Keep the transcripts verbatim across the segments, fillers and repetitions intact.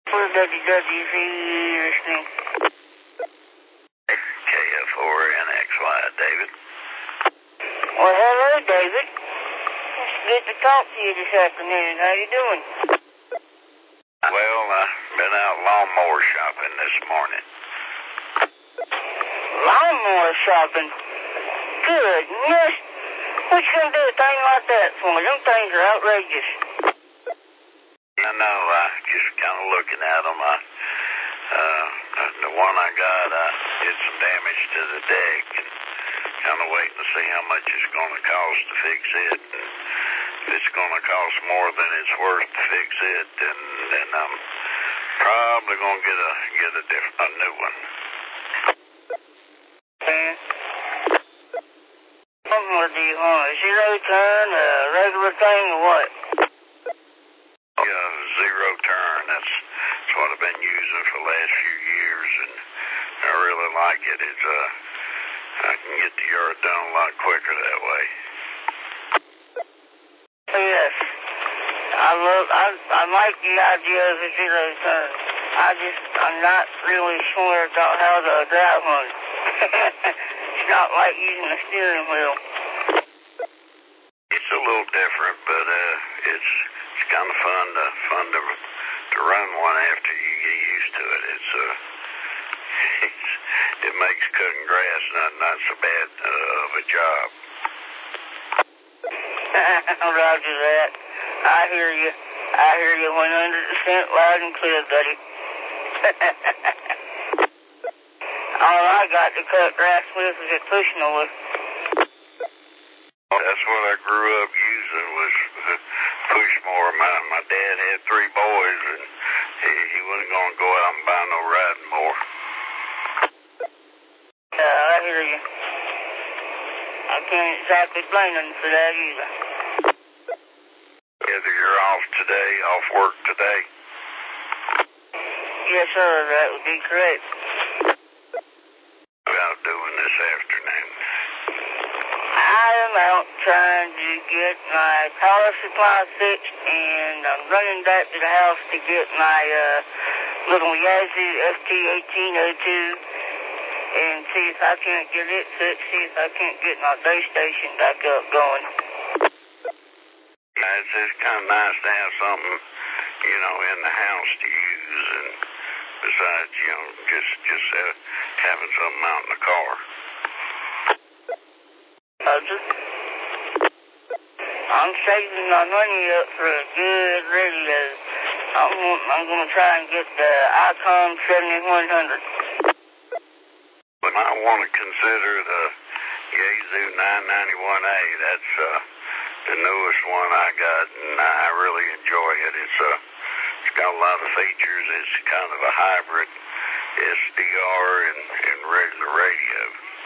For W W Z listening. K F four N X Y, David. Well, hello, David. It's good to talk to you this afternoon. How you doing? Well, I've been out lawnmower shopping this morning. Lawnmower shopping? Good. Yes. What you gonna do a thing like that for? Them things are outrageous. I know, I just kind of looking at them. I, uh, the one I got, I did some damage to the deck and kind of waiting to see how much it's going to cost to fix it. And if it's going to cost more than it's worth to fix it, then, then I'm probably going to get a get a, diff- a new one. Yeah. What do you want? A zero turn, a regular thing, or what? Yeah, zero turn. That's, that's what I've been using for the last few years, and I really like it. It's uh, I can get the yard done a lot quicker that way. Yes. I love, I, I like the idea of a zero turn. I just, I'm not really sure about how to drive one. It's not like using a steering wheel. It's a little different, but uh, it's it's kind of fun to fun to to run one after you get used to it. It's uh, it's, it makes cutting grass not not so bad uh, of a job. Roger that. I hear you. I hear you one hundred percent loud and clear, buddy. All I got to cut grass with is a push mower. That's what I grew up using was push mower. My my dad had three boys, and he, he wasn't going to go out and buy no riding mower. Yeah, I hear you. I can't exactly blame him for that either. Either you're off today, off work today. Yes, sir, that would be correct. What out doing this afternoon? I am out trying to get my power supply fixed, and I'm running back to the house to get my uh, little Yazoo F T eighteen oh two and see if I can't get it fixed, see if I can't get my base station back up going. Yeah, it's just kind of nice to have something, you know, in the house to use, and besides, you know, just just uh, having something out in the car. Roger. I'm saving my money up for a good radio. I'm, I'm going to try and get the Icom seventy-one hundred. But I want to consider the Yazoo nine ninety-one A. That's uh, the newest one I got, and I really enjoy it. It's uh, it's got a lot of features. It's kind of a hybrid S D R and, and regular radio.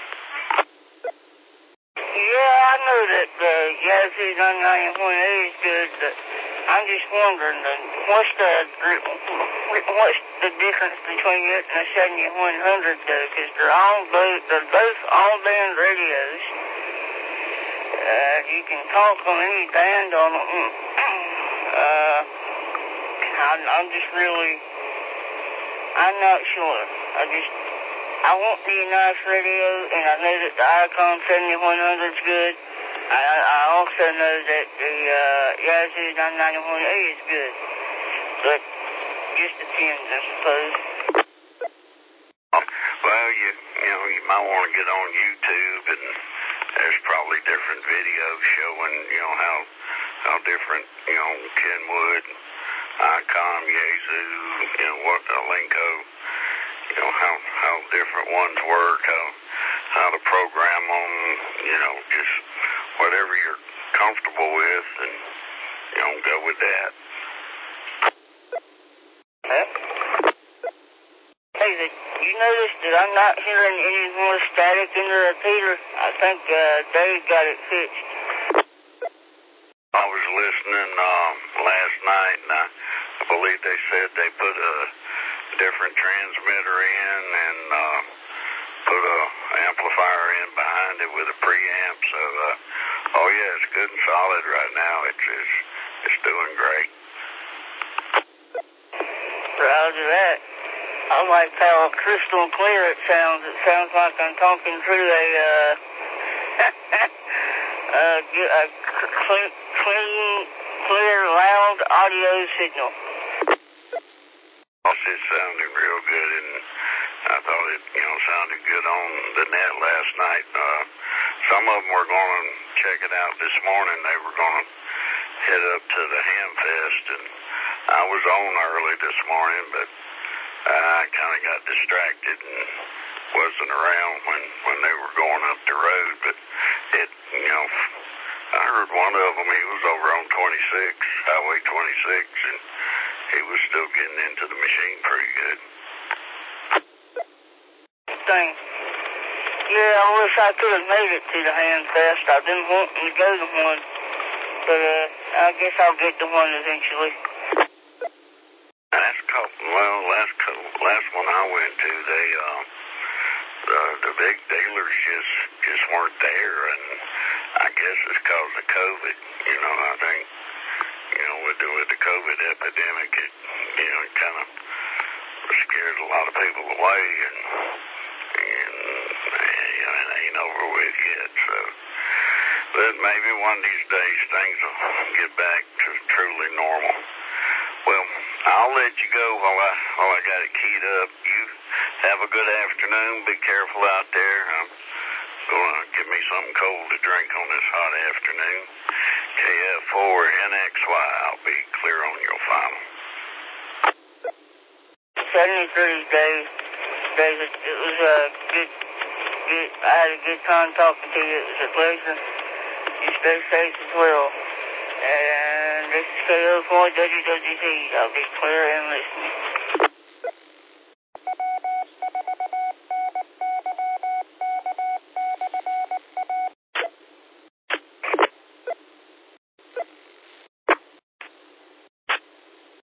Yeah, I know that the Yazoo nine ninety-one A is good, but I'm just wondering, uh, what's the what's the difference between it and the seventy-one hundred, though? Because they're all both they're both all band radios. Uh, you can talk on any band on them. Uh, I'm, I'm just really, I'm not sure. I just. I want the nice radio, and I know that the Icom seventy-one hundred is good. I, I also know that the uh, Yazoo nine ninety-one A is good. But just depends, I suppose. Well, you you know, you might want to get on YouTube, and there's probably different videos showing, you know, how how different, you know, Kenwood, Icom, Yazoo, you know, what Alinco. You know, how, how different ones work, how, how to program them, you know, just whatever you're comfortable with, and, you know, go with that. Huh? Hey, the, you notice that I'm not hearing any more static in the repeater? I think uh, Dave got it fixed. I was listening um, last night, and I, I believe they said they put a different transmitter in and uh, put a amplifier in behind it with a preamp. So, uh, oh yeah, it's good and solid right now. It's it's, it's doing great. Roger that. I like how crystal clear it sounds. It sounds like I'm talking through a, uh, uh, a clean, clean, clear, loud audio signal. It sounded real good, and I thought it, you know, sounded good on the net last night. Uh, some of them were going to check it out this morning. They were going to head up to the Hamfest, and I was on early this morning, but I kind of got distracted and wasn't around when, when they were going up the road. But it, you know, I heard one of them, he was over on twenty-six, Highway twenty-six, and he was still getting into the machine pretty good. Thing. Yeah, I wish I could have made it to the Hamfest. I've been wanting to go to one, but uh, I guess I'll get to one eventually. Last couple, well, last couple, last one I went to, they, uh, the the big dealers just just weren't there, and I guess it's because of COVID. You know, I think, you know, with the with the COVID epidemic, it, you know, it kind of scared a lot of people away, and and you know, it ain't over with yet. So, but maybe one of these days things will get back to truly normal. Well, I'll let you go while I while I got it keyed up. You have a good afternoon. Be careful out there. I'm going to get me something cold to drink on this hot afternoon. K F four N X Y. I'll be clear on your final. seventy-three, Dave. David, it was a good, good, I had a good time talking to you. It was a pleasure. You stay safe as well. And this is K O four W W Z. I'll be clear and listening.